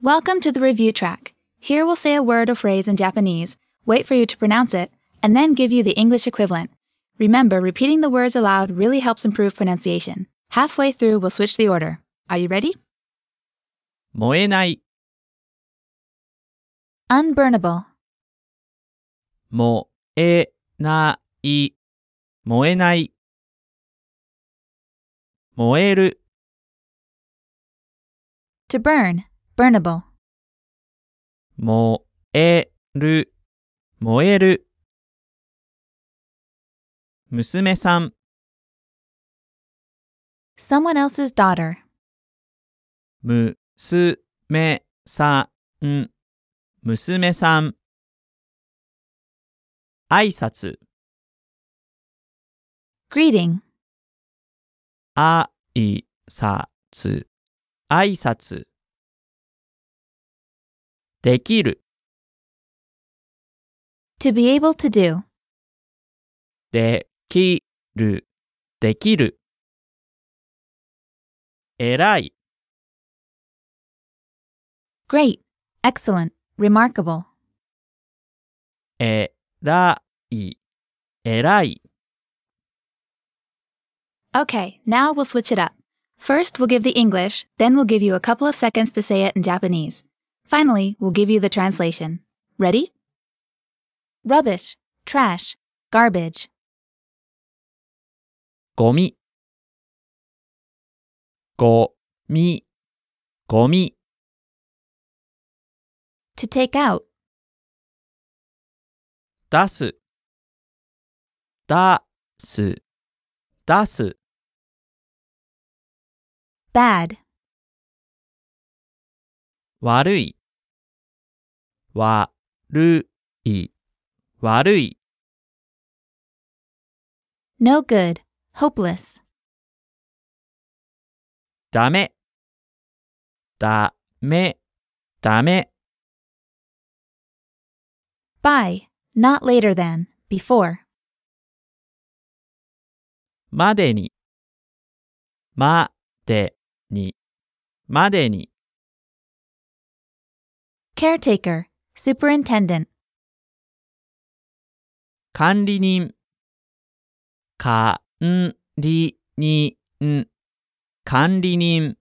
Welcome to the review track. Here we'll say a word or phrase in Japanese, wait for you to pronounce it, and then give you the English equivalent. Remember, repeating the words aloud really helps improve pronunciation. Halfway through, we'll switch the order. Are you ready? 燃えない、 Unburnable, 燃えない、燃えない。燃える、 to burn, burnable, 燃える、燃える。娘さん、 someone else's daughter, 娘さん、娘さん。挨拶、 greeting, 挨拶、挨拶。できる、 to be able to do, できる、できる。偉い、 great, excellent, remarkable. 偉い、偉い。 Okay, now we'll switch it up. First, we'll give the English, then we'll give you a couple of seconds to say it in Japanese. Finally, we'll give you the translation. Ready? Rubbish, trash, garbage. ゴミ、ゴミ、ゴミ。 To take out, 出す、出す、出す。 bad, 悪い、悪い、悪い。 no good, hopeless. ダメ、ダメ、ダメ。 By, not later than, before. までに、までに、までに。 Caretaker, superintendent. 管理人、管理人、管理人。